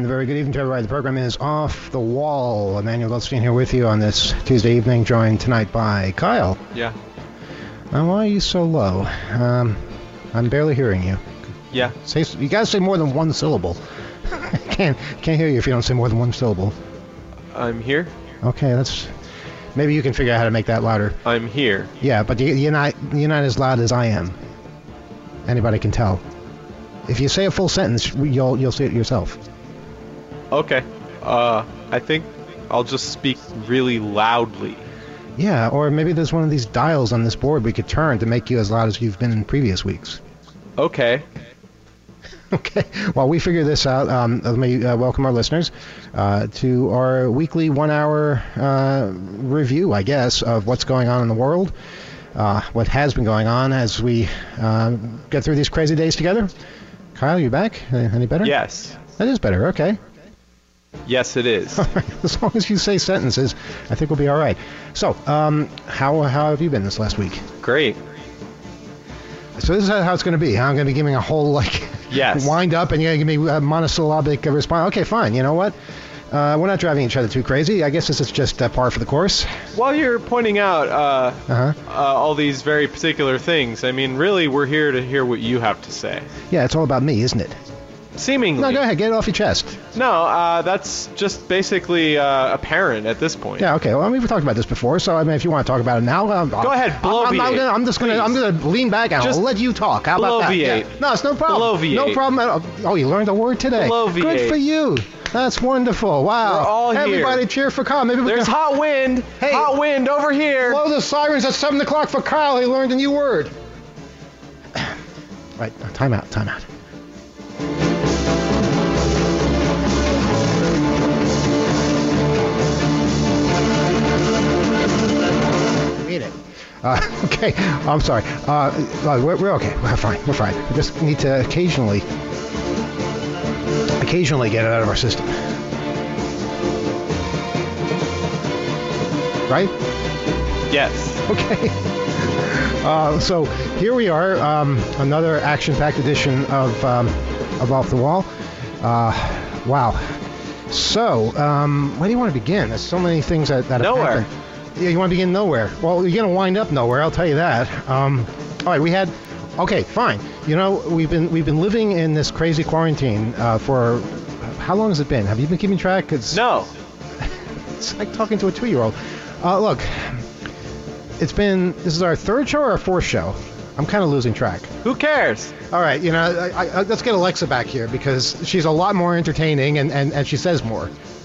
And a very good evening to everybody. The program is Off the Wall. Emmanuel Goldstein here with you on this Tuesday evening, joined tonight by Kyle. Yeah. Now, why are you so low? I'm barely hearing you. Yeah. You gotta say more than one syllable. Can't hear you if you don't say more than one syllable. I'm here. Okay, maybe you can figure out how to make that louder. I'm here. Yeah, but you're not as loud as I am. Anybody can tell. If you say a full sentence, you'll see it yourself. Okay. I think I'll just speak really loudly. Yeah, or maybe there's one of these dials on this board we could turn to make you as loud as you've been in previous weeks. Okay. Okay. While we figure this out, let me welcome our listeners to our weekly 1-hour review, I guess, of what's going on in the world, what has been going on as we get through these crazy days together. Kyle, you back? Any better? Yes. That is better. Okay. Yes, it is. All right. As long as you say sentences, I think we'll be all right. So, how have you been this last week? Great. So this is how it's going to be. I'm going to be giving a whole, yes, wind up, and you're going to give me a monosyllabic response. Okay, fine. You know what? We're not driving each other too crazy. I guess this is just par for the course. While you're pointing out all these very particular things, I mean, really, we're here to hear what you have to say. Yeah, it's all about me, isn't it? Seemingly. No, go ahead. Get it off your chest. No, that's just basically apparent at this point. Yeah, okay. Well, I mean, we've talked about this before, so I mean, if you want to talk about it now, go ahead. Bloviate. I'm going to lean back and I'll let you talk. How about that? Yeah. No, it's no problem. Bloviate. No problem at all. Oh, you learned a word today. Bloviate. Good for you. That's wonderful. Wow. We're all here. Everybody cheer for Kyle. Maybe There's hot wind. Hey, hot wind over here. Blow the sirens at 7 o'clock for Kyle. He learned a new word. Right. Time out. Okay, I'm sorry. We're okay. We're fine. We just need to occasionally get it out of our system. Right? Yes. Okay. So here we are, another action-packed edition of Off the Wall. Wow. So, where do you want to begin? There's so many things that have Nowhere. happened. Yeah, you want to begin nowhere. Well, you're going to wind up nowhere, I'll tell you that. All right, okay, fine. You know, we've been living in this crazy quarantine for, how long has it been? Have you been keeping track? No. It's like talking to a 2-year-old. Look, this is our third show or our fourth show? I'm kind of losing track. Who cares? All right, you know, let's get Alexa back here because she's a lot more entertaining and she says more.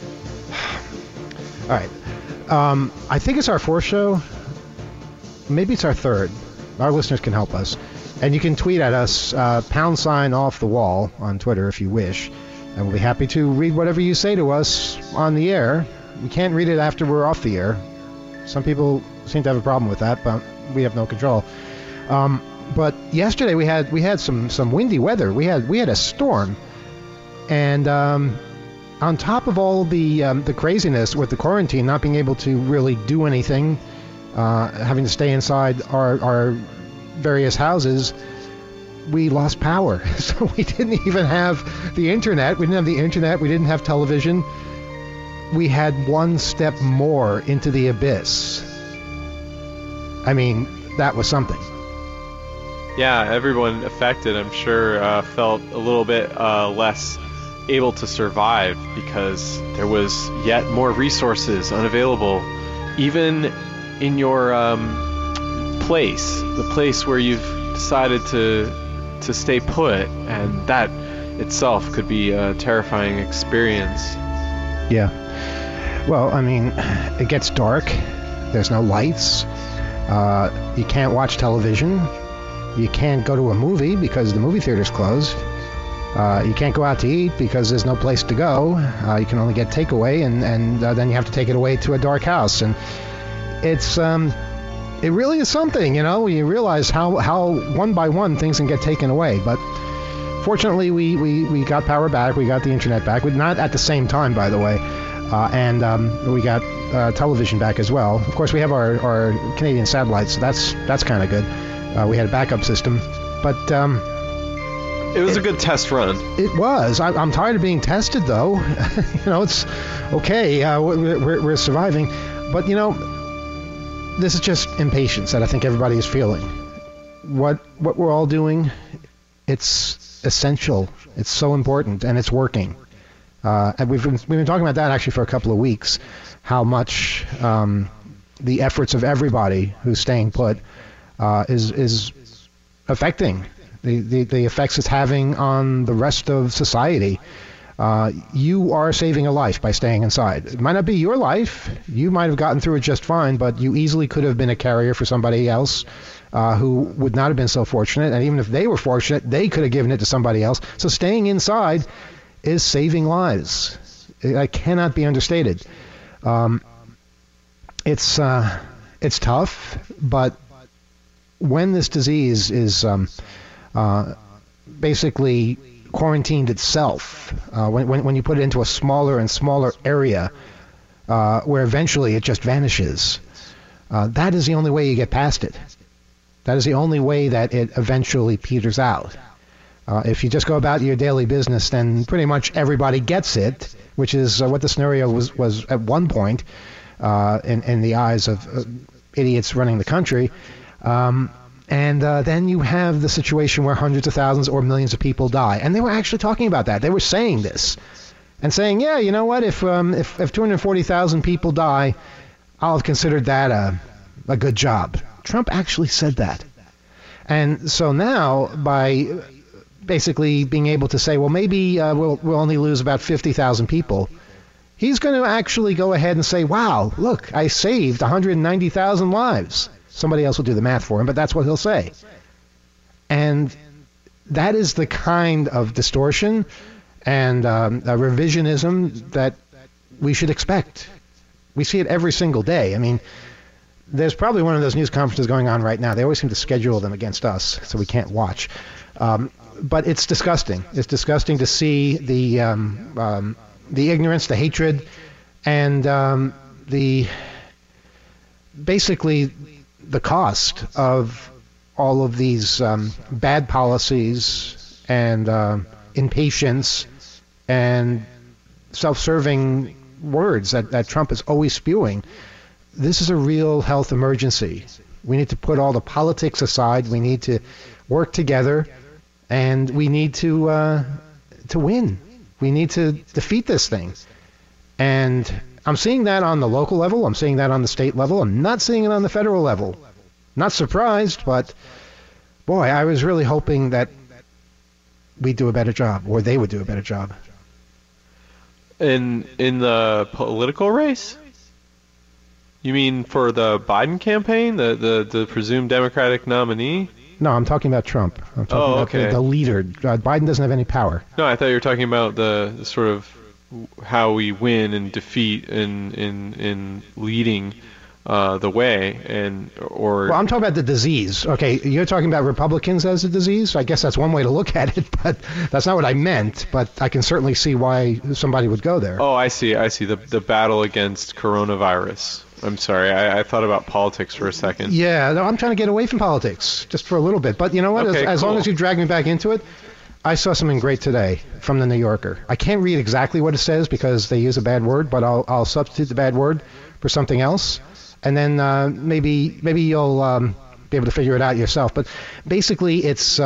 All right. I think it's our fourth show. Maybe it's our third. Our listeners can help us. And you can tweet at us, #Off the Wall on Twitter if you wish. And we'll be happy to read whatever you say to us on the air. We can't read it after we're off the air. Some people seem to have a problem with that, but we have no control. But yesterday we had some windy weather. We had a storm. And on top of all the craziness with the quarantine, not being able to really do anything, having to stay inside our various houses, we lost power. So we didn't even have the internet. We didn't have the internet. We didn't have television. We had one step more into the abyss. I mean, that was something. Yeah, everyone affected, I'm sure, felt a little bit less able to survive because there was yet more resources unavailable, even in your the place where you've decided to stay put, and that itself could be a terrifying experience. Yeah. Well, I mean, it gets dark. There's no lights. You can't watch television. You can't go to a movie because the movie theater's closed. You can't go out to eat because there's no place to go. You can only get takeaway, and then you have to take it away to a dark house. And it really is something, you know. You realize how one by one things can get taken away. But fortunately, we got power back. We got the internet back. Not at the same time, by the way. And we got television back as well. Of course, we have our Canadian satellites, so that's kind of good. We had a backup system. But It was a good test run. It was. I'm tired of being tested, though. It's okay. We're surviving. But, this is just impatience that I think everybody is feeling. What we're all doing, it's essential. It's so important, and it's working. And we've been talking about that actually for a couple of weeks, how much the efforts of everybody who's staying put is affecting the effects it's having on the rest of society. You are saving a life by staying inside. It might not be your life. You might have gotten through it just fine, but you easily could have been a carrier for somebody else who would not have been so fortunate. And even if they were fortunate, they could have given it to somebody else. So staying inside is saving lives. It cannot be understated. It's tough, but when this disease is basically quarantined itself, when you put it into a smaller and smaller area where eventually it just vanishes, that is the only way you get past it. That is the only way that it eventually peters out. If you just go about your daily business, then pretty much everybody gets it, which is what the scenario was at one point in the eyes of idiots running the country. And then you have the situation where hundreds of thousands or millions of people die. And they were actually talking about that. They were saying this and saying, yeah, you know what, if 240,000 people die, I'll have considered that a good job. Trump actually said that. And so now, by basically being able to say, well, maybe we'll only lose about 50,000 people, he's going to actually go ahead and say, wow, look, I saved 190,000 lives. Somebody else will do the math for him, but that's what he'll say. And that is the kind of distortion and revisionism that we should expect. We see it every single day. I mean, there's probably one of those news conferences going on right now. They always seem to schedule them against us, so we can't watch. But it's disgusting. It's disgusting to see the ignorance, the hatred, and basically the cost of all of these bad policies and impatience and self-serving words that Trump is always spewing. This is a real health emergency. We need to put all the politics aside. We need to work together, and we need to win. We need to defeat this thing. And I'm seeing that on the local level. I'm seeing that on the state level. I'm not seeing it on the federal level. Not surprised, but boy, I was really hoping that we'd do a better job, or they would do a better job. In the political race? You mean for the Biden campaign, the presumed Democratic nominee? No, I'm talking about Trump. I'm talking about the leader. Biden doesn't have any power. No, I thought you were talking about the sort of how we win and defeat in leading the way, or. Well, I'm talking about the disease. Okay, you're talking about Republicans as a disease. I guess that's one way to look at it, but that's not what I meant. But I can certainly see why somebody would go there. Oh, I see. The battle against coronavirus. I'm sorry, I thought about politics for a second. Yeah, no, I'm trying to get away from politics just for a little bit. But you know what? Okay, as cool. long as you drag me back into it, I saw something great today from the New Yorker. I can't read exactly what it says because they use a bad word, but I'll substitute the bad word for something else, and then maybe you'll be able to figure it out yourself. But basically, it's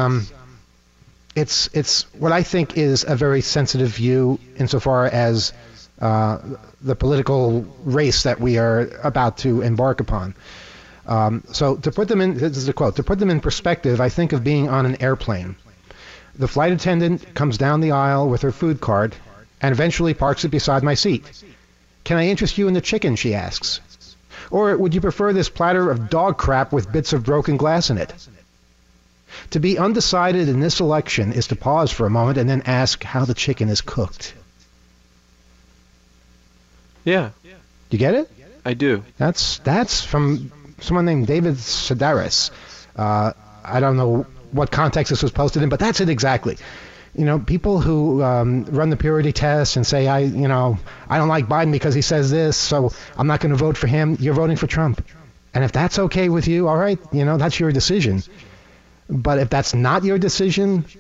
what I think is a very sensitive view insofar as the political race that we are about to embark upon. So to put them in, this is a quote, to put them in perspective, I think of being on an airplane. The flight attendant comes down the aisle with her food cart and eventually parks it beside my seat. Can I interest you in the chicken, she asks. Or would you prefer this platter of dog crap with bits of broken glass in it? To be undecided in this election is to pause for a moment and then ask how the chicken is cooked. Yeah. You get it? I do. That's from someone named David Sedaris. I don't know what context this was posted in, but that's it exactly. You know, people who run the purity test and say, I don't like Biden because he says this, so I'm not going to vote for him. You're voting for Trump. And if that's okay with you, all right, that's your decision. But if that's not your decision,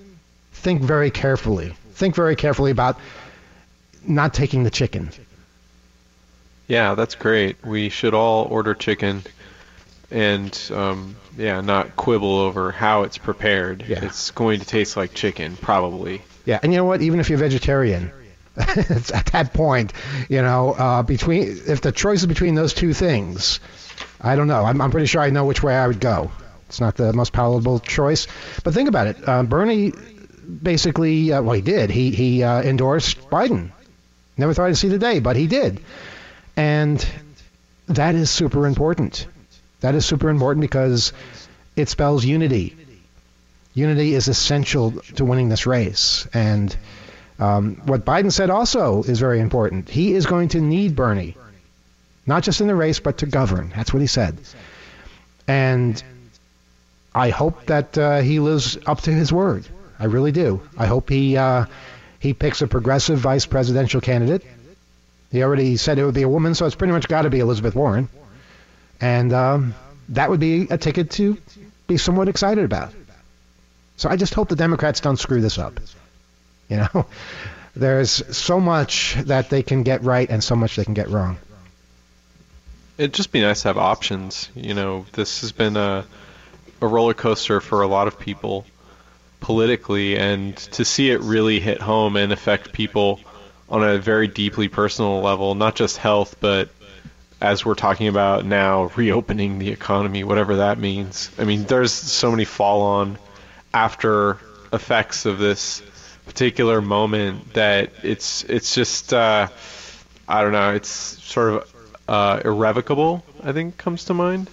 think very carefully. Think very carefully about not taking the chicken. Yeah, that's great. We should all order chicken and not quibble over how it's prepared. Yeah. It's going to taste like chicken, probably. Yeah, and you know what? Even if you're vegetarian, it's at that point, if the choice is between those two things, I don't know. I'm pretty sure I know which way I would go. It's not the most palatable choice. But think about it. Bernie basically, he did. He endorsed Biden. Never thought I'd see the day, but he did. And that is super important. That is super important because it spells unity. Unity is essential to winning this race. And what Biden said also is very important. He is going to need Bernie, not just in the race, but to govern. That's what he said. And I hope that he lives up to his word. I really do. I hope he picks a progressive vice presidential candidate. He already said it would be a woman, so it's pretty much got to be Elizabeth Warren. And that would be a ticket to be somewhat excited about. So I just hope the Democrats don't screw this up. There's so much that they can get right and so much they can get wrong. It'd just be nice to have options. This has been a roller coaster for a lot of people politically, and to see it really hit home and affect people on a very deeply personal level, not just health, but as we're talking about now, reopening the economy, whatever that means. I mean, there's so many fall-on after effects of this particular moment that it's just, I don't know, it's sort of irrevocable, I think, comes to mind.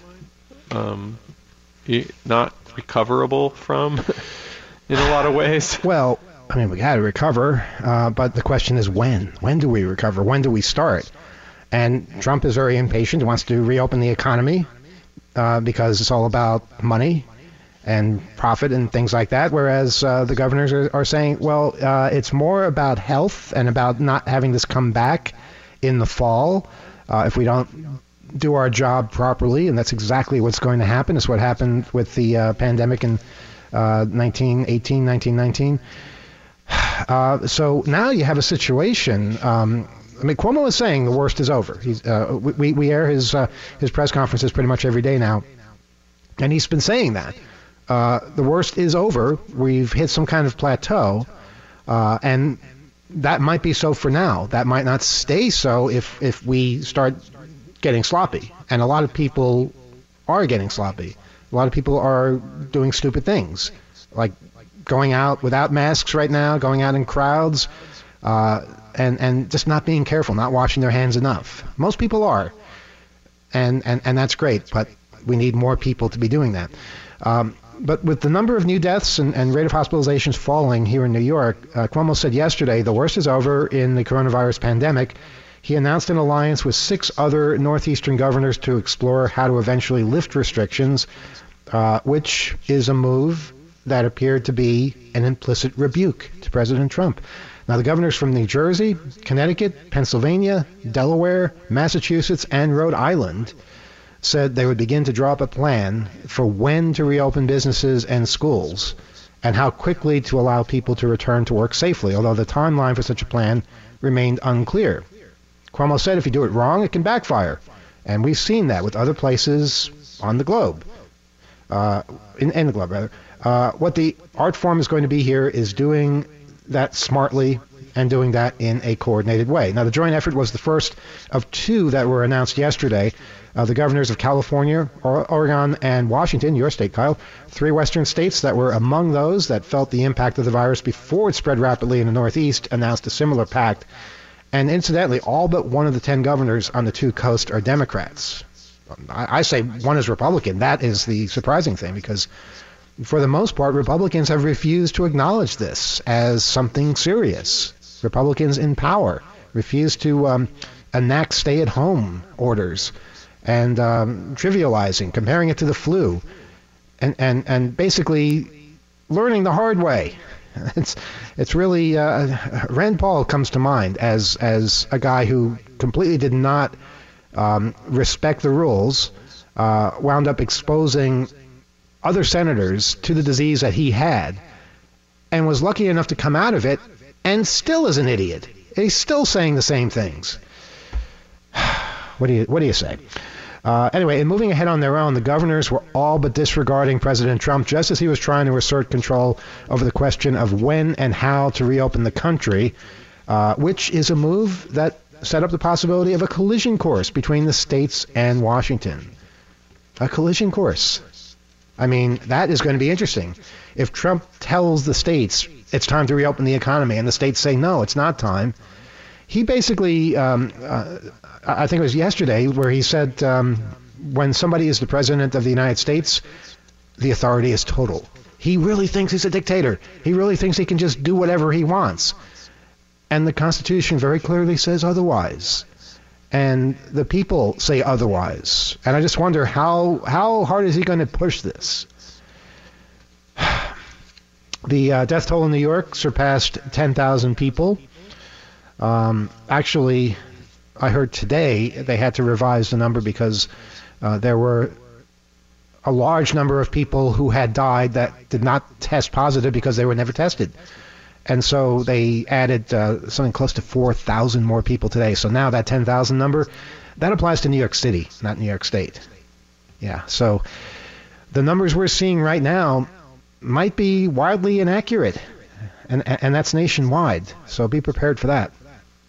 Not recoverable from in a lot of ways. Well, I mean, we got to recover, but the question is when? When do we recover? When do we start? And Trump is very impatient. He wants to reopen the economy because it's all about money and profit and things like that, whereas the governors are saying, well, it's more about health and about not having this come back in the fall if we don't do our job properly, and that's exactly what's going to happen. It's what happened with the pandemic in 1918, 1919. So now you have a situation. Cuomo is saying the worst is over. We air his press conferences pretty much every day now, and he's been saying that the worst is over. We've hit some kind of plateau, and that might be so for now. That might not stay so if we start getting sloppy, and a lot of people are getting sloppy. A lot of people are doing stupid things, like going out without masks right now, going out in crowds, and just not being careful, not washing their hands enough. Most people are, and that's great, but we need more people to be doing that. But with the number of new deaths and rate of hospitalizations falling here in New York, Cuomo said yesterday the worst is over in the coronavirus pandemic. He announced an alliance with 6 other northeastern governors to explore how to eventually lift restrictions, which is a move that appeared to be an implicit rebuke to President Trump. Now, the governors from New Jersey, Connecticut, Pennsylvania, Delaware, Massachusetts, and Rhode Island said they would begin to draw up a plan for when to reopen businesses and schools and how quickly to allow people to return to work safely, although the timeline for such a plan remained unclear. Cuomo said if you do it wrong, it can backfire. And we've seen that with other places on the globe, in the globe, rather. What the art form is going to be here is doing that smartly and doing that in a coordinated way. Now, the joint effort was the first of 2 that were announced yesterday. The governors of California, Oregon, and Washington, your state, Kyle, 3 western states that were among those that felt the impact of the virus before it spread rapidly in the Northeast, announced a similar pact. And incidentally, all but 1 of the 10 governors on the 2 coasts are Democrats. I say 1 is Republican. That is the surprising thing, because for the most part, Republicans have refused to acknowledge this as something serious. Republicans in power refuse to enact stay-at-home orders and trivializing, comparing it to the flu, and basically learning the hard way. It's really Rand Paul comes to mind as a guy who completely did not respect the rules, wound up exposing other senators to the disease that he had, and was lucky enough to come out of it and still is an idiot. He's still saying the same things. What do you say? Anyway, in moving ahead on their own, the governors were all but disregarding President Trump just as he was trying to assert control over the question of when and how to reopen the country, which is a move that set up the possibility of a collision course between the states and Washington. A collision course. I mean, that is going to be interesting. If Trump tells the states it's time to reopen the economy and the states say, no, it's not time, he basically, I think it was yesterday, where he said when somebody is the president of the United States, the authority is total. He really thinks he's a dictator. He really thinks he can just do whatever he wants. And the Constitution very clearly says otherwise. And the people say otherwise. And I just wonder how hard is he going to push this? The death toll in New York surpassed 10,000 people. Actually, I heard today they had to revise the number because there were a large number of people who had died that did not test positive because they were never tested. And so they added something close to 4,000 more people today. So now that 10,000 number, that applies to New York City, not New York State. Yeah, so the numbers we're seeing right now might be wildly inaccurate, and that's nationwide. So be prepared for that.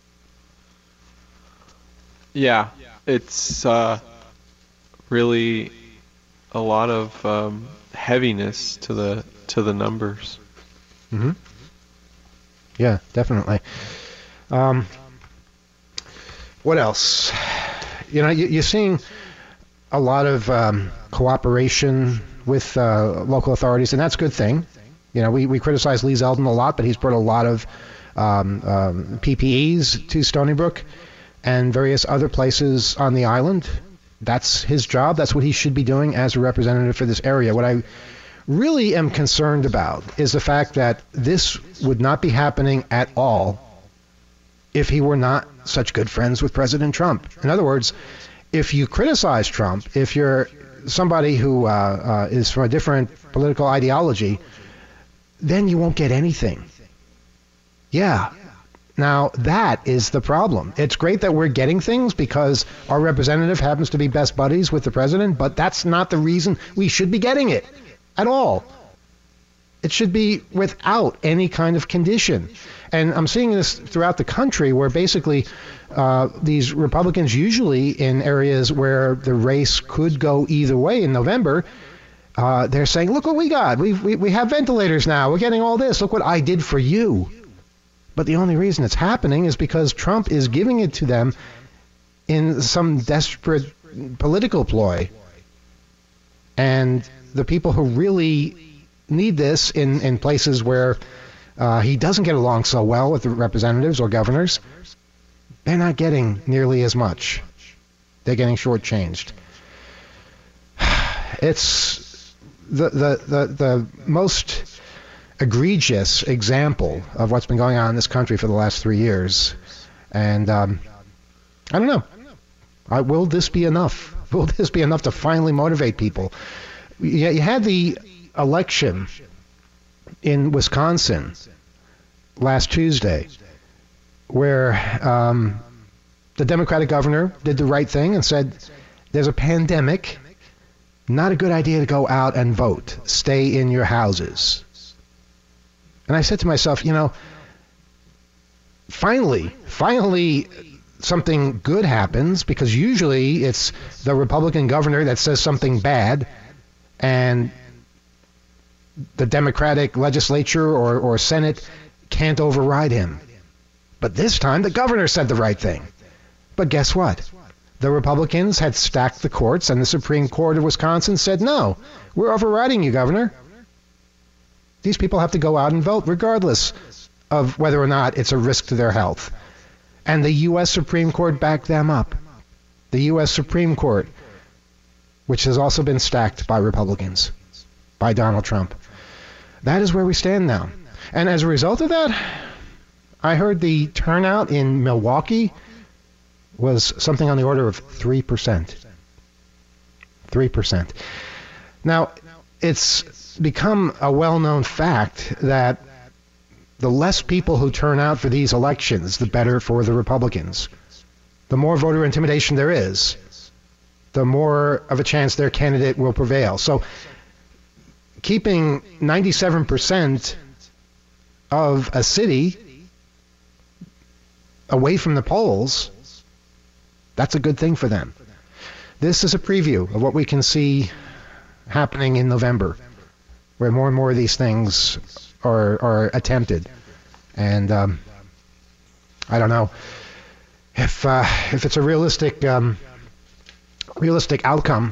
Yeah, it's really a lot of heaviness to the numbers. Mm-hmm. Yeah, definitely. What else? You know, you're seeing a lot of cooperation with local authorities, and that's a good thing. You know, we criticize Lee Zeldin a lot, but he's brought a lot of PPEs to Stony Brook and various other places on the island. That's his job. That's what he should be doing as a representative for this area. What I really am concerned about is the fact that this would not be happening at all if he were not such good friends with President Trump. In other words, if you criticize Trump, if you're somebody who is from a different political ideology, then you won't get anything. Yeah. Now, that is the problem. It's great that we're getting things because our representative happens to be best buddies with the president, but that's not the reason we should be getting it at all. It should be without any kind of condition. And I'm seeing this throughout the country where basically these Republicans, usually in areas where the race could go either way in November, they're saying, look what we got. We have ventilators now. We're getting all this. Look what I did for you. But the only reason it's happening is because Trump is giving it to them in some desperate political ploy. And the people who really need this in places where he doesn't get along so well with the representatives or governors, they're not getting nearly as much. They're getting shortchanged. It's the most egregious example of what's been going on in this country for the last 3 years. And I don't know. Will this be enough? Will this be enough to finally motivate people? You had the election in Wisconsin last Tuesday where the Democratic governor did the right thing and said, there's a pandemic, not a good idea to go out and vote. Stay in your houses. And I said to myself, you know, finally something good happens, because usually it's the Republican governor that says something bad and the Democratic legislature or Senate can't override him. But this time the governor said the right thing. But guess what? The Republicans had stacked the courts, and the Supreme Court of Wisconsin said, no, we're overriding you, Governor. These people have to go out and vote regardless of whether or not it's a risk to their health. And the U.S. Supreme Court backed them up. The U.S. Supreme Court, which has also been stacked by Republicans, by Donald Trump. That is where we stand now. And as a result of that, I heard the turnout in Milwaukee was something on the order of 3%. 3%. Now, it's become a well-known fact that the less people who turn out for these elections, the better for the Republicans. The more voter intimidation there is, the more of a chance their candidate will prevail. So keeping 97% of a city away from the polls, that's a good thing for them. This is a preview of what we can see happening in November, where more and more of these things are attempted. And I don't know if it's a realistic outcome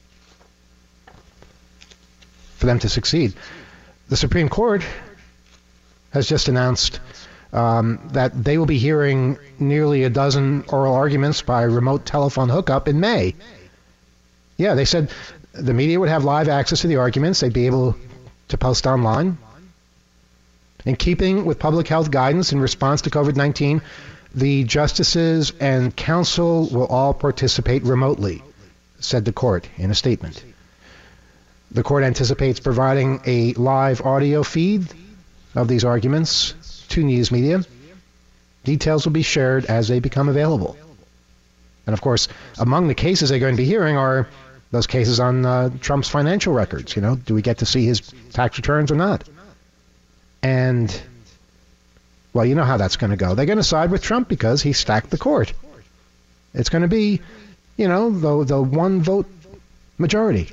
for them to succeed. The Supreme Court has just announced that they will be hearing nearly a dozen oral arguments by remote telephone hookup in May. Yeah, they said the media would have live access to the arguments. They'd be able to post online. In keeping with public health guidance in response to COVID-19, the justices and counsel will all participate remotely, said the court in a statement. The court anticipates providing a live audio feed of these arguments to news media. Details will be shared as they become available. And of course, among the cases they're going to be hearing are those cases on Trump's financial records. You know, do we get to see his tax returns or not? And, well, you know how that's going to go. They're going to side with Trump because he stacked the court. It's going to be, you know, the one-vote majority.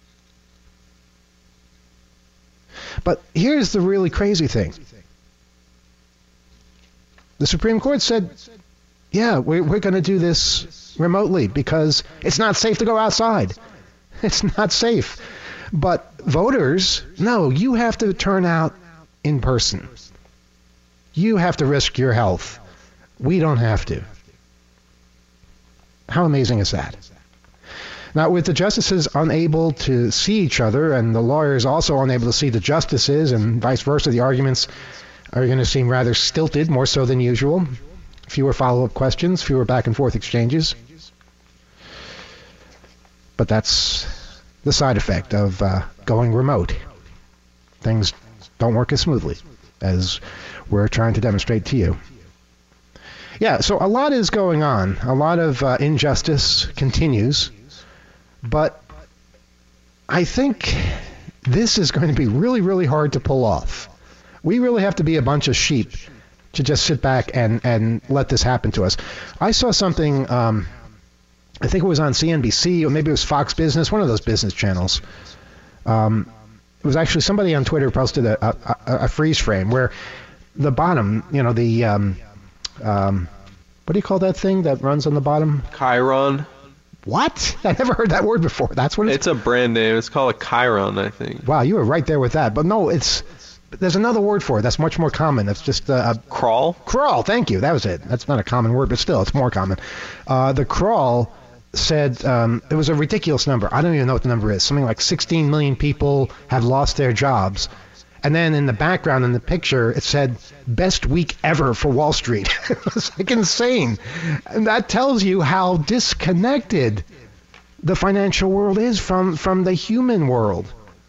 But here's the really crazy thing. The Supreme Court said, yeah, we're going to do this remotely because it's not safe to go outside. It's not safe. But voters, no, you have to turn out in person. You have to risk your health. We don't have to. How amazing is that? Now, with the justices unable to see each other and the lawyers also unable to see the justices and vice versa, the arguments are going to seem rather stilted, more so than usual. Fewer follow-up questions, fewer back-and-forth exchanges. But that's the side effect of going remote. Things don't work as smoothly as we're trying to demonstrate to you. Yeah, so a lot is going on. A lot of injustice continues. But I think this is going to be really, really hard to pull off. We really have to be a bunch of sheep to just sit back and let this happen to us. I saw something, I think it was on CNBC, or maybe it was Fox Business, one of those business channels. It was actually somebody on Twitter posted a freeze frame where the bottom, you know, the, what do you call that thing that runs on the bottom? Chiron. What? I never heard that word before. That's what it's a brand name. It's called a Chiron, I think. Wow, you were right there with that. But no, there's another word for it that's much more common. It's just a crawl. Crawl, thank you. That was it. That's not a common word, but still, it's more common. The crawl said it was a ridiculous number. I don't even know what the number is. Something like 16 million people have lost their jobs. And then in the background, in the picture, it said, best week ever for Wall Street. It was like insane. And that tells you how disconnected the financial world is from the human world.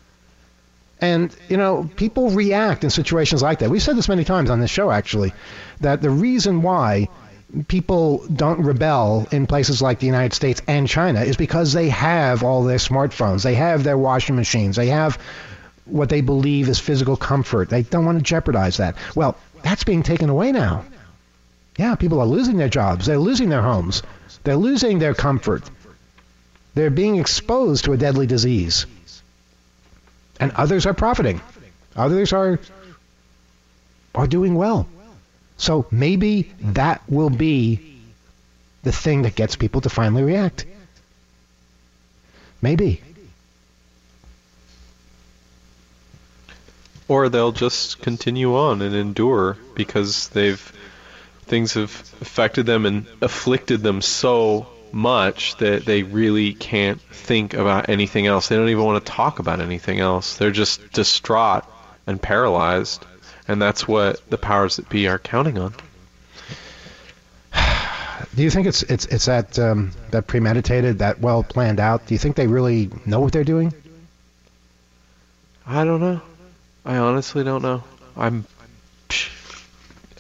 And, you know, people react in situations like that. We've said this many times on this show, actually, that the reason why people don't rebel in places like the United States and China is because they have all their smartphones. They have their washing machines. They have what they believe is physical comfort. They don't want to jeopardize that. Well, that's being taken away now. Yeah, people are losing their jobs. They're losing their homes. They're losing their comfort. They're being exposed to a deadly disease. And others are profiting. Others are doing well. So maybe that will be the thing that gets people to finally react. Maybe. Or they'll just continue on and endure because things have affected them and afflicted them so much that they really can't think about anything else. They don't even want to talk about anything else. They're just distraught and paralyzed, and that's what the powers that be are counting on. Do you think it's that premeditated, that well planned out? Do you think they really know what they're doing? I don't know. I honestly don't know.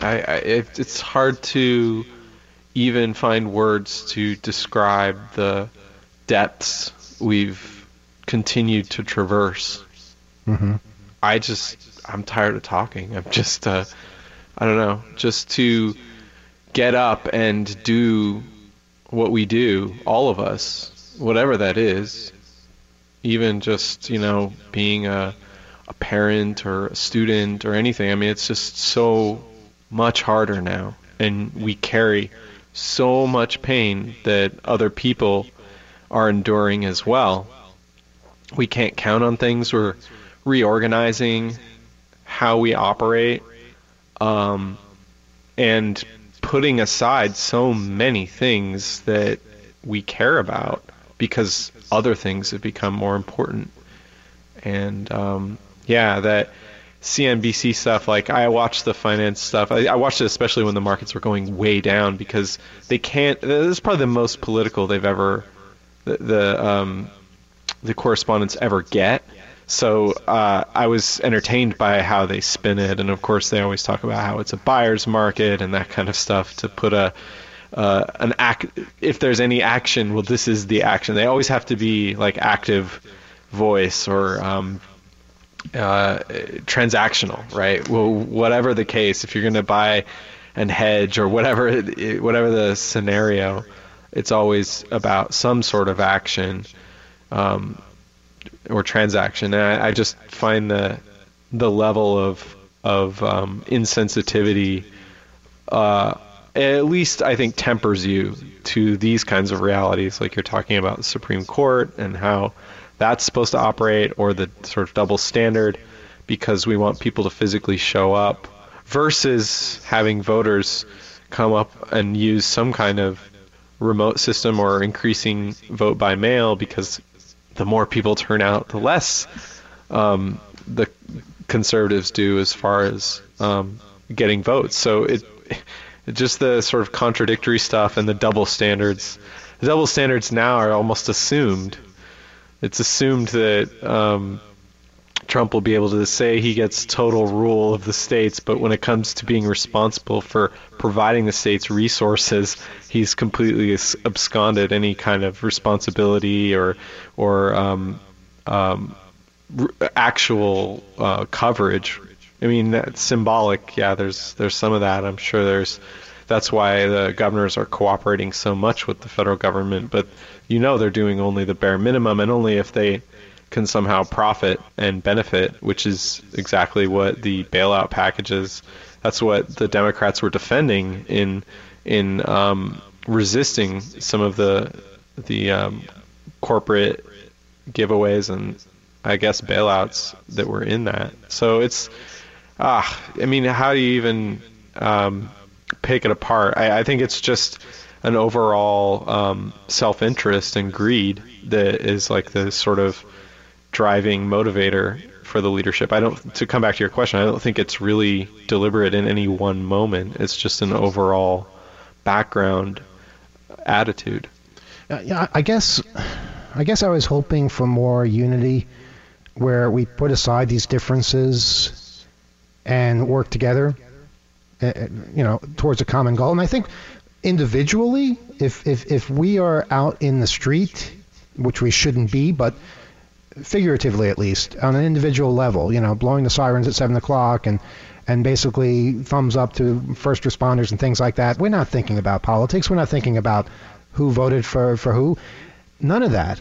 It's hard to even find words to describe the depths we've continued to traverse. Mm-hmm. I'm tired of talking. I'm just, I don't know, just to get up and do what we do, all of us, whatever that is, even just, being a parent or a student or anything. I mean, it's just so much harder now, and we carry so much pain that other people are enduring as well. We can't count on things. We're reorganizing how we operate, and putting aside so many things that we care about because other things have become more important. And that CNBC stuff, like I watched the finance stuff. I watched it especially when the markets were going way down, because they can't. This is probably the most political they've ever, the correspondents ever get. So I was entertained by how they spin it, and of course they always talk about how it's a buyer's market and that kind of stuff to put if there's any action, well, this is the action. They always have to be like active voice or transactional, right? Well, whatever the case, if you're going to buy and hedge or whatever the scenario, it's always about some sort of action or transaction. And I just find the level of insensitivity at least I think tempers you to these kinds of realities, like you're talking about the Supreme Court and how that's supposed to operate, or the sort of double standard because we want people to physically show up, versus having voters come up and use some kind of remote system or increasing vote by mail, because the more people turn out, the less the conservatives do as far as getting votes. So it just the sort of contradictory stuff and the double standards. The double standards now are almost assumed. It's assumed that Trump will be able to say he gets total rule of the states, but when it comes to being responsible for providing the states resources, he's completely absconded any kind of responsibility or actual coverage. I mean, that's symbolic. Yeah, there's some of that. I'm sure that's why the governors are cooperating so much with the federal government, but they're doing only the bare minimum, and only if they can somehow profit and benefit, which is exactly what the bailout packages. That's what the Democrats were defending in resisting some of the corporate giveaways and I guess bailouts that were in that. So it's I mean, how do you even pick it apart? I think it's just an overall self-interest and greed that is like the sort of driving motivator for the leadership. To come back to your question, I don't think it's really deliberate in any one moment. It's just an overall background attitude. Yeah, I guess I was hoping for more unity, where we put aside these differences and work together, towards a common goal. And I think individually, if we are out in the street, which we shouldn't be, but figuratively at least, on an individual level, blowing the sirens at 7 o'clock and basically thumbs up to first responders and things like that, we're not thinking about politics. We're not thinking about who voted for who. None of that.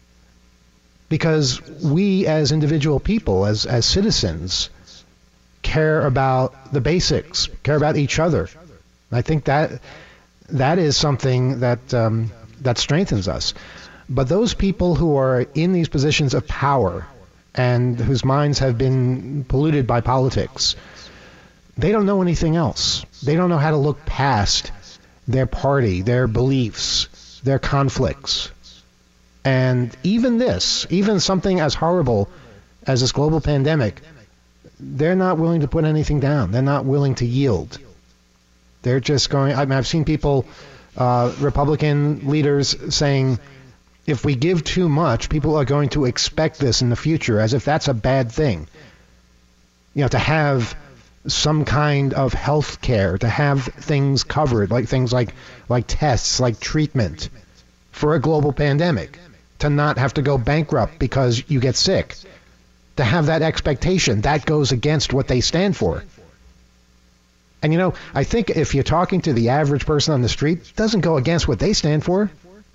Because we as individual people, as citizens, care about the basics, care about each other. I think that is something that strengthens us. But those people who are in these positions of power and whose minds have been polluted by politics, they don't know anything else. They don't know how to look past their party, their beliefs, their conflicts. And even something as horrible as this global pandemic, they're not willing to put anything down. They're not willing to yield. They're just going, I've seen people, Republican leaders saying, if we give too much, people are going to expect this in the future, as if that's a bad thing. To have some kind of health care, to have things covered, like things like tests, like treatment for a global pandemic, to not have to go bankrupt because you get sick, to have that expectation, that goes against what they stand for. And, you know, I think if you're talking to the average person on the street, it doesn't go against what they stand for.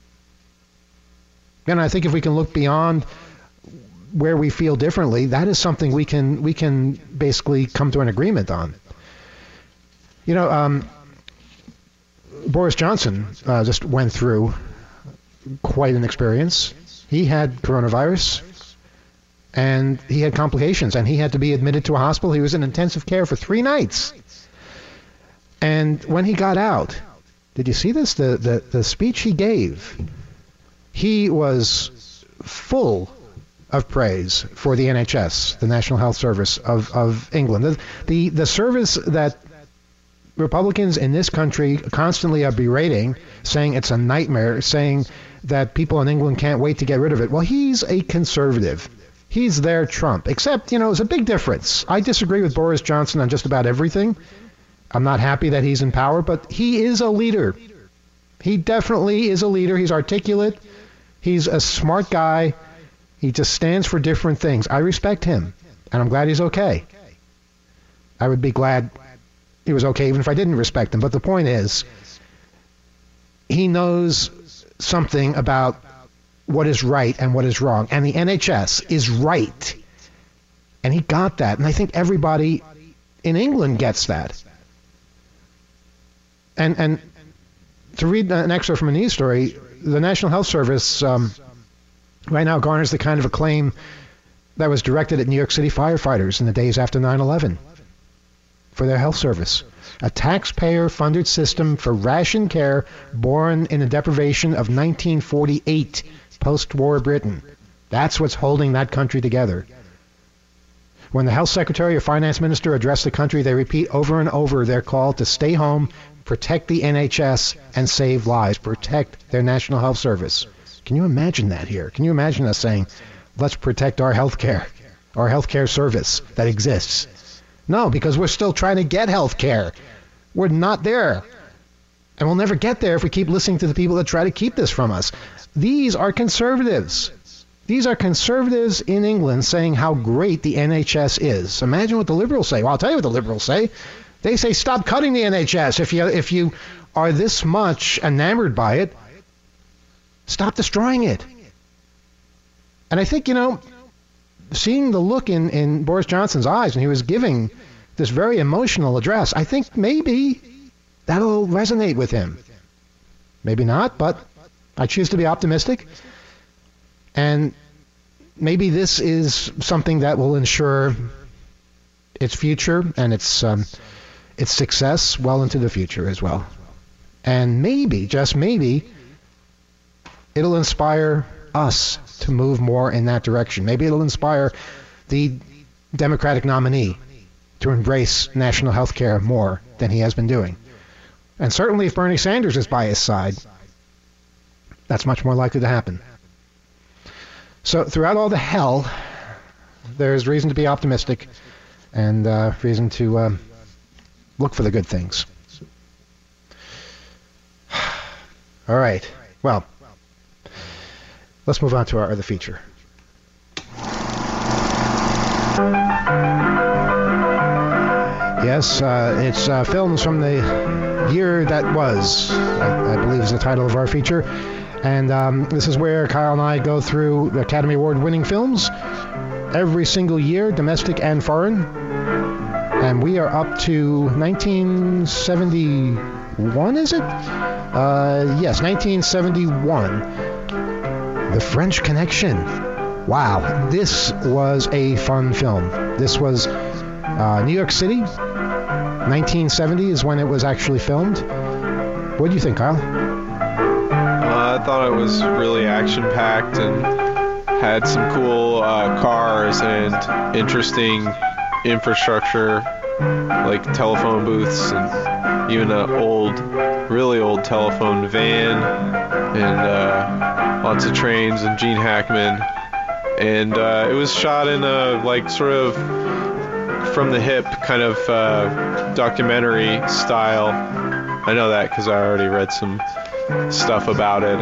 And I think if we can look beyond where we feel differently, that is something we can basically come to an agreement on. You know, Boris Johnson just went through quite an experience. He had coronavirus, and he had complications, and he had to be admitted to a hospital. He was in intensive care for 3 nights. And when he got out, did you see this? The speech he gave, he was full of praise for the NHS, the National Health Service of England. The service that Republicans in this country constantly are berating, saying it's a nightmare, saying that people in England can't wait to get rid of it. Well, he's a conservative. He's their Trump. Except, you know, there's a big difference. I disagree with Boris Johnson on just about everything. I'm not happy that he's in power, but he is a leader. He definitely is a leader. He's articulate. He's a smart guy. He just stands for different things. I respect him, and I'm glad he's okay. I would be glad he was okay even if I didn't respect him. But the point is, he knows something about what is right and what is wrong. And the NHS is right. And he got that. And I think everybody in England gets that. And to read an excerpt from a news story, the National Health Service right now garners the kind of acclaim that was directed at New York City firefighters in the days after 9/11 for their health service. A taxpayer-funded system for ration care born in the deprivation of 1948, post-war Britain. That's what's holding that country together. When the health secretary or finance minister address the country, they repeat over and over their call to stay home, protect the NHS, and save lives. Protect their National Health Service. Can you imagine that here? Can you imagine us saying, let's protect our health care service that exists? No, because we're still trying to get health care. We're not there. And we'll never get there if we keep listening to the people that try to keep this from us. These are conservatives. These are conservatives in England saying how great the NHS is. Imagine what the Liberals say. Well, I'll tell you what the Liberals say. They say stop cutting the NHS. If you are this much enamored by it, stop destroying it. And I think, you know, seeing the look in Boris Johnson's eyes when he was giving this very emotional address, I think maybe that'll resonate with him. Maybe not, but I choose to be optimistic. And maybe this is something that will ensure its future and its success well into the future as well. And maybe, just maybe, it'll inspire us to move more in that direction. Maybe it'll inspire the Democratic nominee to embrace national health care more than he has been doing. And certainly if Bernie Sanders is by his side, that's much more likely to happen. So throughout all the hell, there's reason to be optimistic and reason to look for the good things. All right. Well, let's move on to our other feature. Yes, it's films from the year that was, I believe is the title of our feature. And this is where Kyle and I go through Academy Award-winning films every single year, domestic and foreign. And we are up to 1971, is it? Yes, 1971. The French Connection. Wow, this was a fun film. This was New York City. 1970 is when it was actually filmed. What do you think, Kyle? I thought it was really action-packed and had some cool cars and interesting infrastructure, like telephone booths and even an really old telephone van, and lots of trains and Gene Hackman. And it was shot in a sort of from the hip kind of documentary style. I know that because I already read some stuff about it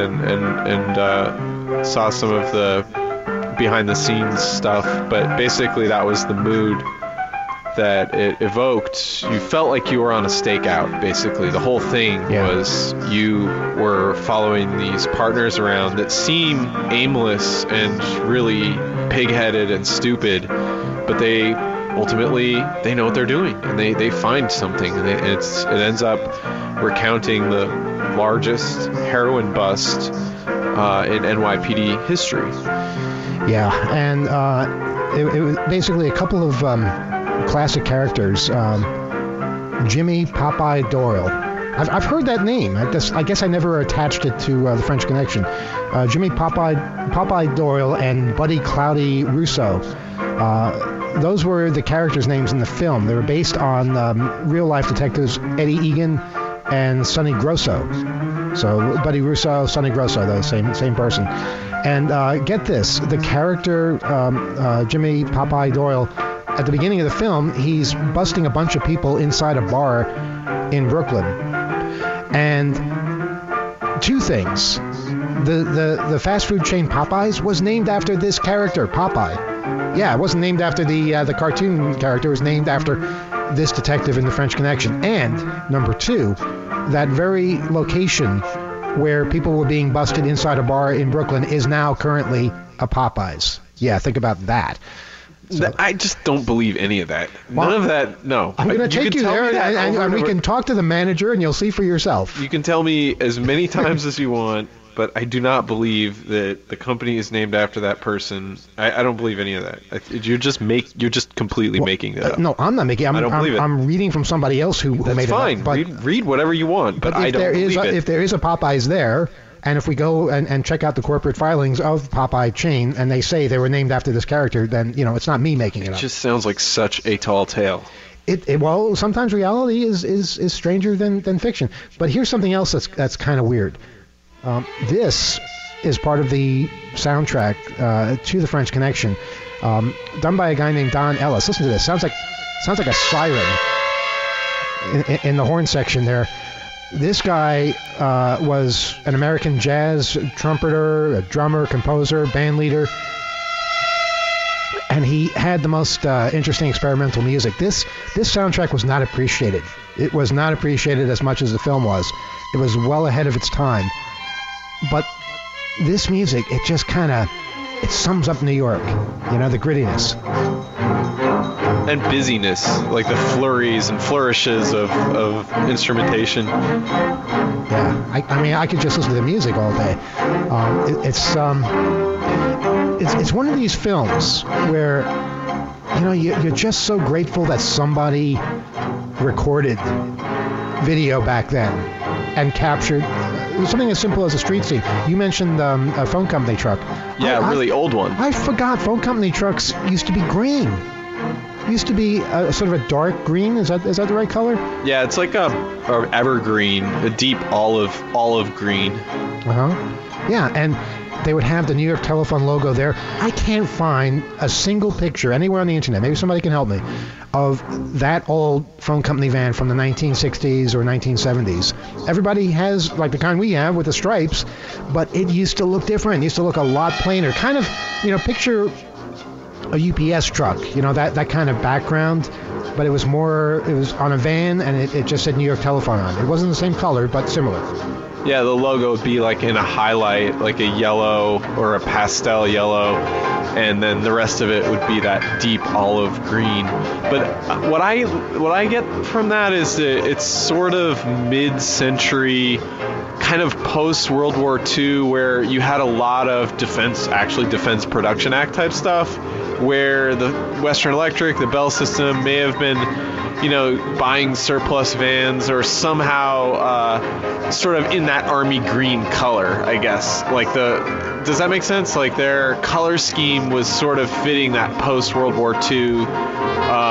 and saw some of the behind the scenes stuff. But basically, that was the mood that it evoked. You felt like you were on a stakeout. Basically, the whole thing was you were following these partners around that seem aimless and really pig-headed and stupid, but they ultimately they know what they're doing and they find something. And it ends up recounting the largest heroin bust in NYPD history. Yeah, and it was basically a couple of classic characters. Jimmy Popeye Doyle. I've heard that name. I guess I never attached it to the French Connection. Jimmy Popeye Doyle and Buddy Cloudy Rousseau. Those were the characters' names in the film. They were based on real-life detectives Eddie Egan and Sonny Grosso. So Buddy Rousseau, Sonny Grosso, the same person. And get this, the character Jimmy Popeye Doyle, at the beginning of the film, he's busting a bunch of people inside a bar in Brooklyn. And two things. The fast food chain Popeyes was named after this character, Popeye. Yeah, it wasn't named after the cartoon character. It was named after this detective in the French Connection. And number two, that very location where people were being busted inside a bar in Brooklyn is now currently a Popeyes. Yeah, think about that. So, I just don't believe any of that. Well, none of that, no. I'm going to take you there, and we can talk to the manager, and you'll see for yourself. You can tell me as many times as you want, but I do not believe that the company is named after that person. I don't believe any of that. You're just completely making that up. No, I'm not making. I don't believe it. I'm reading from somebody else who made fine. it up. But read whatever you want, but I don't believe it. If there is a Popeyes there, and if we go and check out the corporate filings of Popeye chain, and they say they were named after this character, then it's not me making it up. It just sounds like such a tall tale. Well, sometimes reality is stranger than fiction. But here's something else that's kind of weird. This is part of the soundtrack to the French Connection, done by a guy named Don Ellis. Listen to this. Sounds like a siren in the horn section there. This guy was an American jazz trumpeter, a drummer, composer, band leader, and he had the most interesting experimental music. This soundtrack was not appreciated. It was not appreciated as much as the film was. It was well ahead of its time. But this music, it just it sums up New York, the grittiness. And busyness, like the flurries and flourishes of instrumentation. Yeah, I mean, I could just listen to the music all day. It's one of these films where, you're just so grateful that somebody recorded video back then and captured something as simple as a street scene. You mentioned a phone company truck. Yeah, a really old one. I forgot phone company trucks used to be green. Used to be sort of a dark green. Is that the right color? Yeah, it's like a evergreen, a deep olive green. Yeah, and they would have the New York Telephone logo there. I can't find a single picture anywhere on the internet, maybe somebody can help me, of that old phone company van from the 1960s or 1970s. Everybody has, like the kind we have with the stripes, but it used to look different. It used to look a lot plainer. Kind of, picture a UPS truck, that kind of background, but it was on a van, and it just said New York Telephone on it. It wasn't the same color, but similar. Yeah, the logo would be like in a highlight, like a yellow or a pastel yellow, and then the rest of it would be that deep olive green. But what I get from that is that it's sort of mid-century, kind of post-World War II, where you had a lot of Defense Production Act type stuff, where the Western Electric, the Bell system may have been, buying surplus vans or somehow sort of in that army green color, I guess. Does that make sense? Like their color scheme was sort of fitting that post-World War II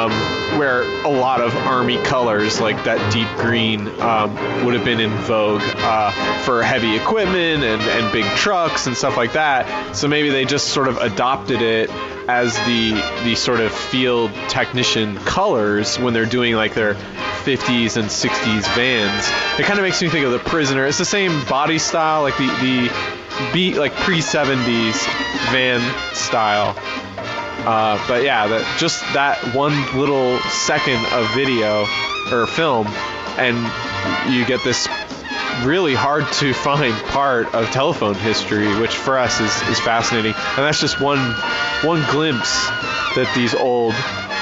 where a lot of army colors, like that deep green, would have been in vogue for heavy equipment and big trucks and stuff like that. So maybe they just sort of adopted it as the sort of field technician colors when they're doing like their 50s and 60s vans. It kind of makes me think of the Prisoner. It's the same body style, like the like pre-70s van style. But yeah, just that one little second of video or film, and you get this really hard to find part of telephone history, which for us is fascinating. And that's just one glimpse that these old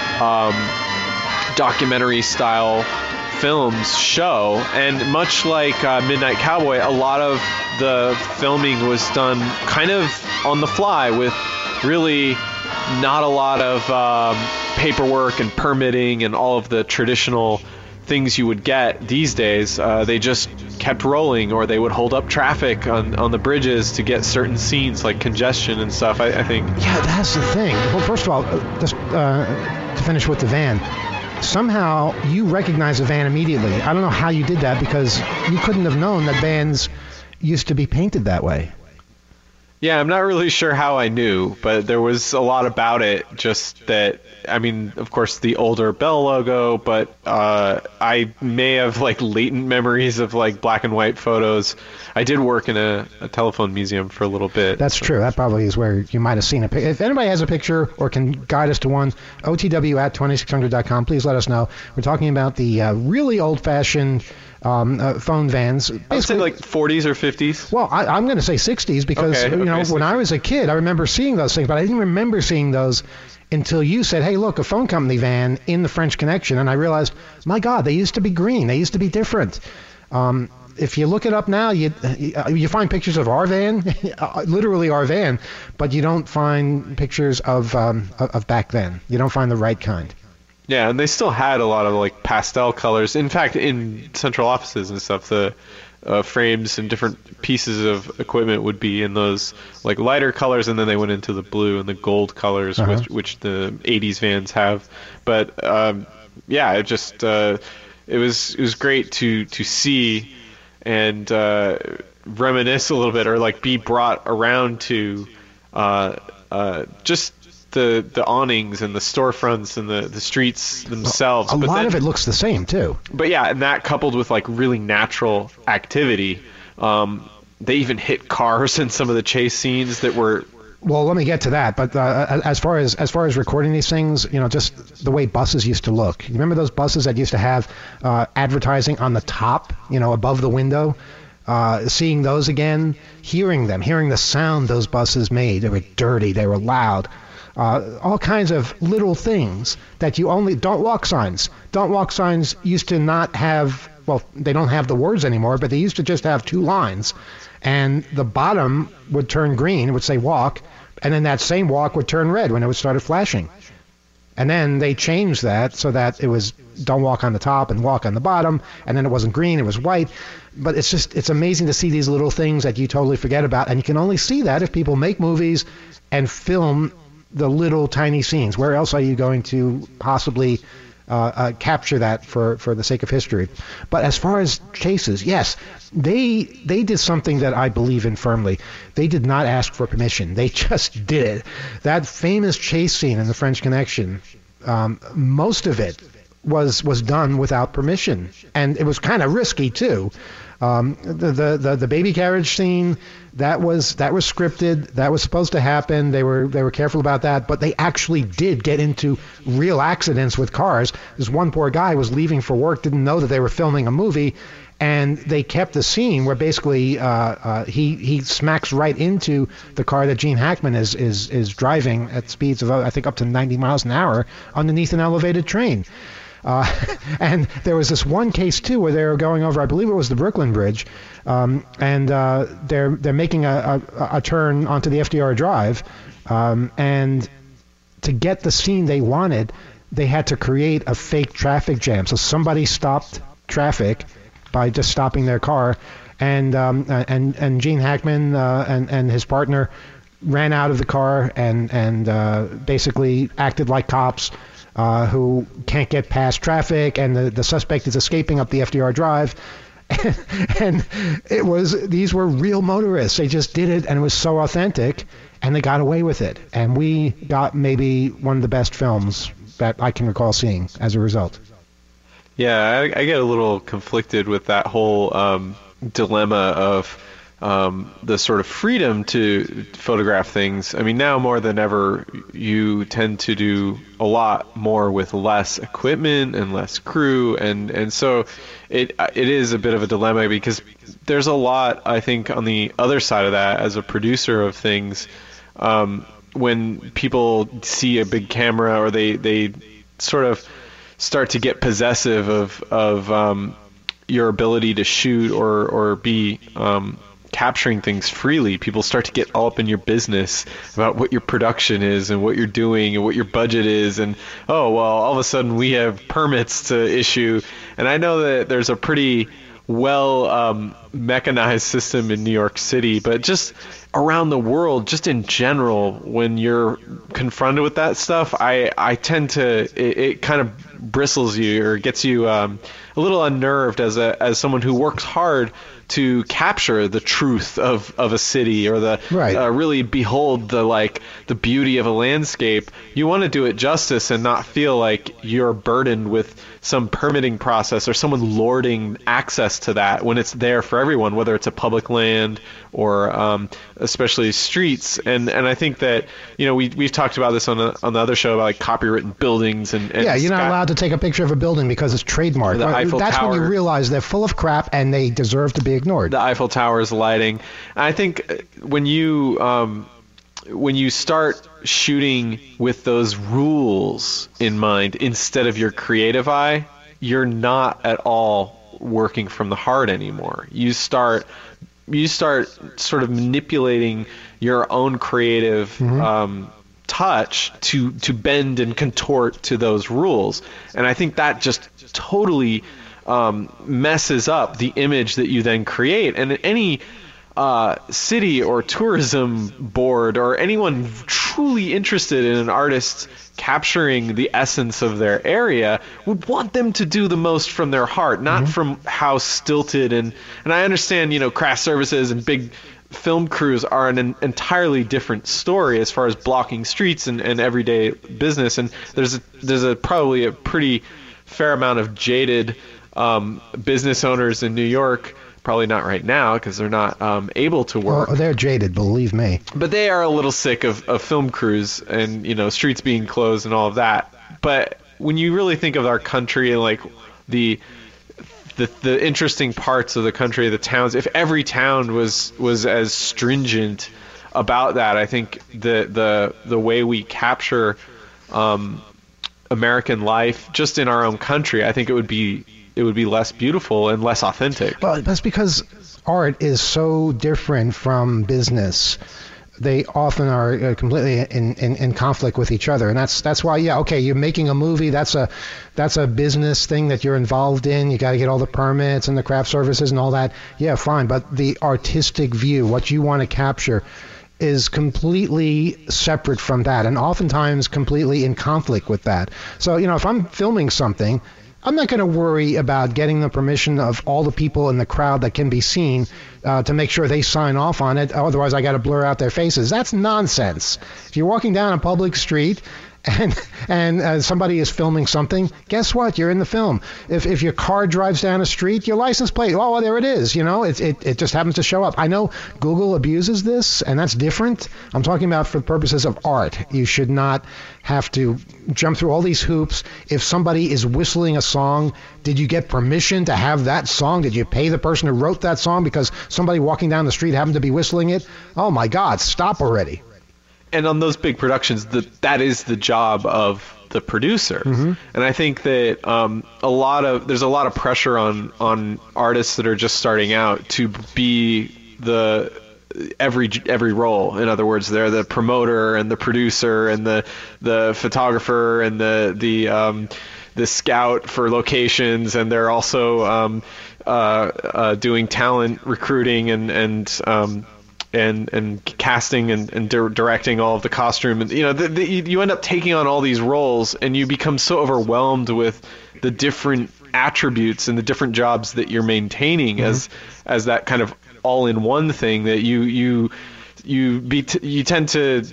documentary style films show. And much like Midnight Cowboy, a lot of the filming was done kind of on the fly with really not a lot of paperwork and permitting and all of the traditional things you would get these days. They just kept rolling, or they would hold up traffic on the bridges to get certain scenes like congestion and stuff, I think. Yeah, that's the thing. Well, first of all, just to finish with the van, somehow you recognize a van immediately. I don't know how you did that, because you couldn't have known that vans used to be painted that way. Yeah, I'm not really sure how I knew, but there was a lot about it. Just that, I mean, of course, the older Bell logo, but I may have like latent memories of like black and white photos. I did work in a telephone museum for a little bit. That's true. That probably is where you might have seen it. If anybody has a picture or can guide us to one, otw@2600.com, please let us know. We're talking about the really old-fashioned phone vans. I would say like 40s or 50s. Well, I'm going to say 60s, because you know, when I was a kid, I remember seeing those things, but I didn't remember seeing those until you said, "Hey, look, a phone company van in the French Connection," and I realized, my God, they used to be green. They used to be different. If you look it up now, you find pictures of our van, literally our van, but you don't find pictures of back then. You don't find the right kind. Yeah, and they still had a lot of like pastel colors. In fact, in central offices and stuff, the frames and different pieces of equipment would be in those like lighter colors, and then they went into the blue and the gold colors, which the 80s vans have. But yeah, it just it was great to see and reminisce a little bit, or like be brought around to just the awnings and the storefronts and the streets themselves. A lot of it looks the same too. But yeah, and that coupled with like really natural activity. They even hit cars in some of the chase scenes that were. Well, let me get to that. But as far as recording these things, you know, just the way buses used to look. You remember those buses that used to have advertising on the top, you know, above the window? Seeing those again, hearing the sound those buses made. They were dirty. They were loud. All kinds of little things that you only... Don't walk signs. Don't walk signs used to not have... Well, they don't have the words anymore, but they used to just have two lines. And the bottom would turn green. It would say walk. And then that same walk would turn red when it started flashing. And then they changed that so that it was don't walk on the top and walk on the bottom. And then it wasn't green, it was white. But it's amazing to see these little things that you totally forget about. And you can only see that if people make movies and film the little tiny scenes. Where else are you going to possibly capture that for the sake of history? But as far as chases, yes, they did something that I believe in firmly. They did not ask for permission. They just did it. That famous chase scene in the French Connection, most of it was done without permission, and it was kind of risky too. The baby carriage scene, that was scripted. That was supposed to happen. They were careful about that, but they actually did get into real accidents with cars. This one poor guy was leaving for work, didn't know that they were filming a movie, and they kept the scene where basically he smacks right into the car that Gene Hackman is driving at speeds of I think up to 90 miles an hour underneath an elevated train. And there was this one case too where they were going over, I believe it was the Brooklyn Bridge, and they're making a turn onto the FDR Drive, and to get the scene they wanted, they had to create a fake traffic jam. So somebody stopped traffic by just stopping their car, and Gene Hackman and his partner ran out of the car and basically acted like cops. who can't get past traffic, and the suspect is escaping up the FDR Drive. And these were real motorists. They just did it, and it was so authentic, and they got away with it. And we got maybe one of the best films that I can recall seeing as a result. Yeah, I get a little conflicted with that whole dilemma of the sort of freedom to photograph things. I mean, now more than ever, you tend to do a lot more with less equipment and less crew, and so it is a bit of a dilemma, because there's a lot, I think, on the other side of that as a producer of things. When people see a big camera, or they sort of start to get possessive of your ability to shoot or be capturing things freely, people start to get all up in your business about what your production is and what you're doing and what your budget is, and all of a sudden we have permits to issue. And I know that there's a pretty well mechanized system in New York City, but just around the world, just in general, when you're confronted with that stuff, I tend to, it kind of bristles you, or gets you a little unnerved as someone who works hard to capture the truth of a city, or the really behold the beauty of a landscape. You want to do it justice and not feel like you're burdened with some permitting process or someone lording access to that when it's there for everyone, whether it's a public land or especially streets. And I think that, we've talked about this on the other show about like copywritten buildings and you're not allowed to take a picture of a building because it's trademarked. That's Tower, when you realize they're full of crap and they deserve to be ignored. The Eiffel Tower's lighting. And I think when you start shooting with those rules in mind instead of your creative eye, you're not at all working from the heart anymore. You start sort of manipulating your own creative touch to bend and contort to those rules. And I think that just totally messes up the image that you then create. And any city or tourism board or anyone truly interested in an artist capturing the essence of their area would want them to do the most from their heart, not from how stilted. And I understand, craft services and big film crews are an entirely different story as far as blocking streets and everyday business. And there's probably a pretty fair amount of jaded business owners in New York. Probably not right now because they're not able to work. Well, they're jaded, believe me. But they are a little sick of film crews and, streets being closed and all of that. But when you really think of our country and like the interesting parts of the country, the towns, if every town was as stringent about that, I think the way we capture American life just in our own country, I think it would be less beautiful and less authentic. Well, that's because art is so different from business. They often are completely in conflict with each other, and that's why you're making a movie. That's a business thing that you're involved in. You got to get all the permits and the craft services and all that. Yeah, fine, but the artistic view, what you want to capture, is completely separate from that, and oftentimes completely in conflict with that. So if I'm filming something, I'm not going to worry about getting the permission of all the people in the crowd that can be seen to make sure they sign off on it. Otherwise, I got to blur out their faces. That's nonsense. If you're walking down a public street and somebody is filming something, guess what? You're in the film. If your car drives down a street, your license plate, well, there it is. It just happens to show up. I know Google abuses this, and that's different. I'm talking about for purposes of art. You should not have to jump through all these hoops. If somebody is whistling a song, did you get permission to have that song? Did you pay the person who wrote that song because somebody walking down the street happened to be whistling it? Oh my God, stop already. And on those big productions, that is the job of the producer. And I think that there's a lot of pressure on artists that are just starting out to be every role. In other words, they're the promoter and the producer and the photographer and the scout for locations, and they're also doing talent recruiting and and casting and directing all of the costume, and you end up taking on all these roles, and you become so overwhelmed with the different attributes and the different jobs that you're maintaining as that kind of all-in-one thing that you tend to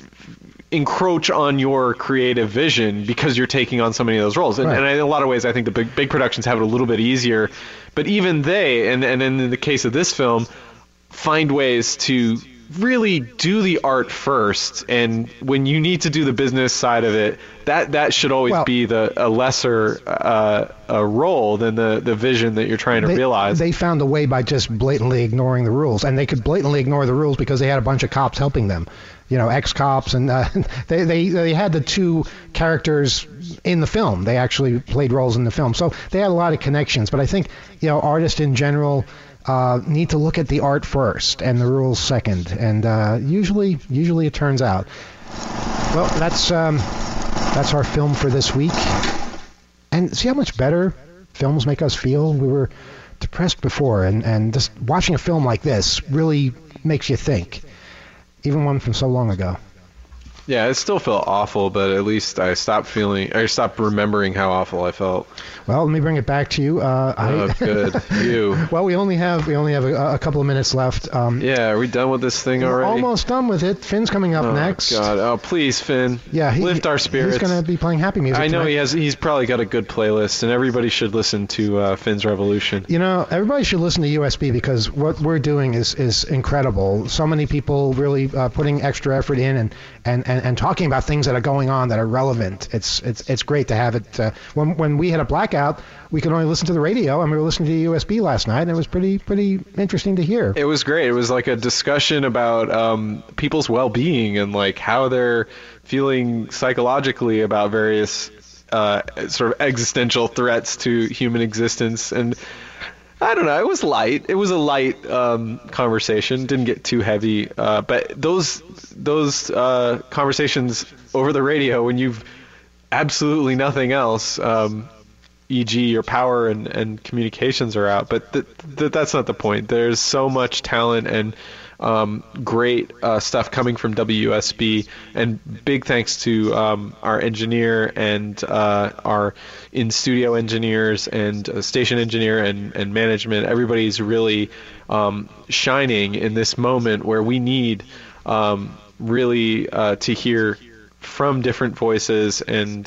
encroach on your creative vision because you're taking on so many of those roles. And, right. and in a lot of ways, I think the big productions have it a little bit easier. But even they, and in the case of this film, find ways to really do the art first. And when you need to do the business side of it, that should always be a lesser role than the vision that you're trying to realize. They found a way by just blatantly ignoring the rules, and they could blatantly ignore the rules because they had a bunch of cops helping them, ex-cops, and they had the two characters in the film. They actually played roles in the film, so they had a lot of connections. But I think artists in general need to look at the art first and the rules second, and usually it turns out. Well, that's our film for this week. And see how much better films make us feel? We were depressed before, and just watching a film like this really makes you think, even one from so long ago. Yeah, it still felt awful, but at least I stopped remembering how awful I felt. Well, let me bring it back to you. Good. You. Well, we only have a couple of minutes left. Yeah, are we done with this thing already? We're almost done with it. Finn's coming up next. Oh God! Oh, please, Finn. Yeah, lift our spirits. He's going to be playing happy music. I know tonight. He's probably got a good playlist, and everybody should listen to Finn's Revolution. Everybody should listen to USB because what we're doing is incredible. So many people really putting extra effort in and talking about things that are going on that are relevant. It's great to have it. When we had a blackout, we could only listen to the radio, and we were listening to USB last night, and it was pretty interesting to hear. It was great. It was like a discussion about people's well-being and like how they're feeling psychologically about various sort of existential threats to human existence. And I don't know. It was light. It was a light conversation. Didn't get too heavy. But those conversations over the radio, when you've absolutely nothing else, e.g. your power and communications are out. But that's not the point. There's so much talent and great stuff coming from WSB, and big thanks to our engineer and our in-studio engineers and station engineer and management. Everybody's really shining in this moment where we need really to hear from different voices and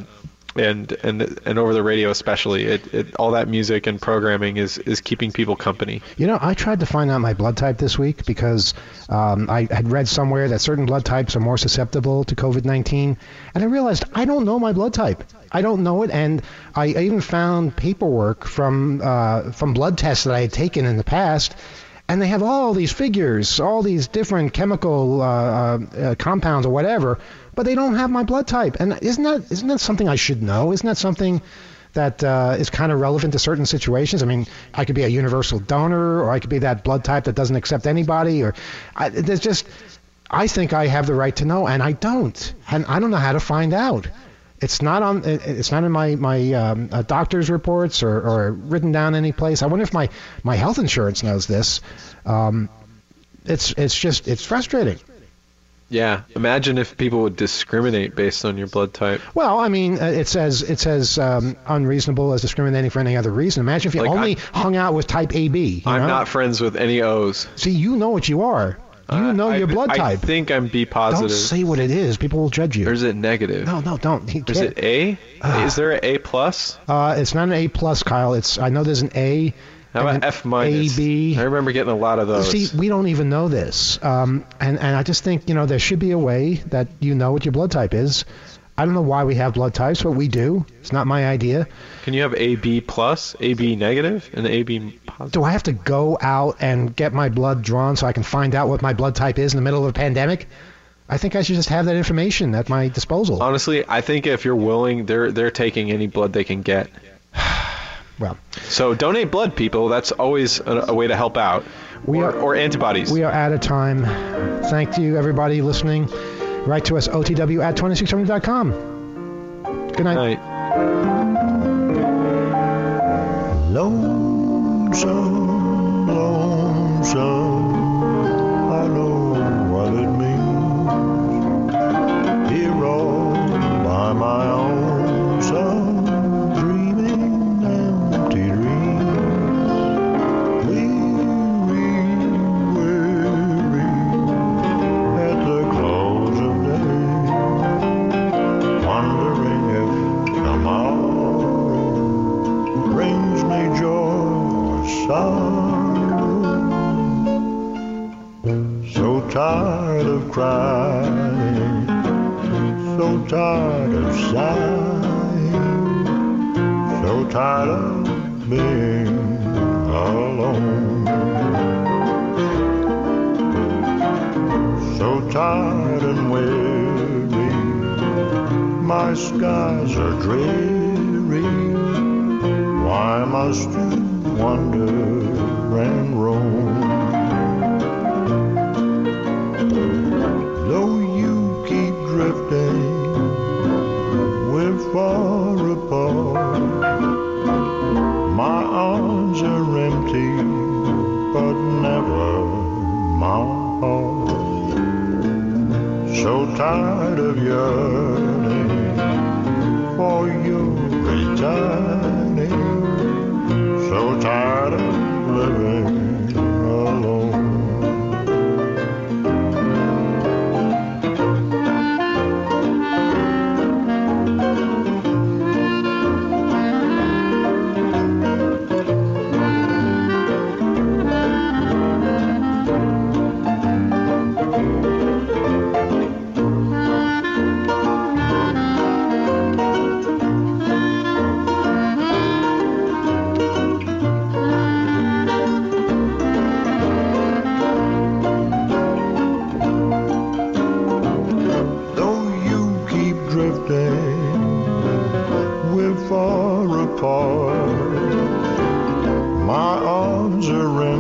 over the radio especially. All that music and programming is keeping people company. I tried to find out my blood type this week because I had read somewhere that certain blood types are more susceptible to COVID-19, and I realized I don't know my blood type. I don't know it, and I even found paperwork from blood tests that I had taken in the past, and they have all these figures, all these different chemical compounds or whatever, but they don't have my blood type. And isn't that something I should know? Isn't that something that is kind of relevant to certain situations? I mean, I could be a universal donor, or I could be that blood type that doesn't accept anybody, or I think I have the right to know, and I don't, and I don't know how to find out. It's not in my doctor's reports or written down any place. I wonder if my health insurance knows this. It's frustrating. Yeah, imagine if people would discriminate based on your blood type. Well, I mean, it's as unreasonable as discriminating for any other reason. Imagine if you hung out with type AB. I'm not friends with any O's. See, you know what you are. You know your blood type. I think I'm B positive. Don't say what it is. People will judge you. Or is it negative? No, don't. Is it A? Is there an A plus? It's not an A plus, Kyle. I know there's an A. How about F minus? AB. I remember getting a lot of those. See, we don't even know this. And I just think, there should be a way that you know what your blood type is. I don't know why we have blood types, but we do. It's not my idea. Can you have AB plus, AB negative, and AB positive? Do I have to go out and get my blood drawn so I can find out what my blood type is in the middle of a pandemic? I think I should just have that information at my disposal. Honestly, I think if you're willing, they're taking any blood they can get. Well, so donate blood, people. That's always a way to help out. Or antibodies. We are out of time. Thank you, everybody listening. Write to us, otw@2670.com. Good night. Lonesome, lonesome, I know what it means. Here all by my own son, dreaming empty dreams. Weary at the close of day, wondering if tomorrow brings me joy or sorrow. So tired of crying, so tired of sighing, so tired of being alone. So tired and weary, my skies are dreary. Why must you wander and roam? Though you keep drifting, we're far apart. My arms are empty, but never my heart. So tired of yearning for your returning, so tired of living alone. We're far apart. My arms are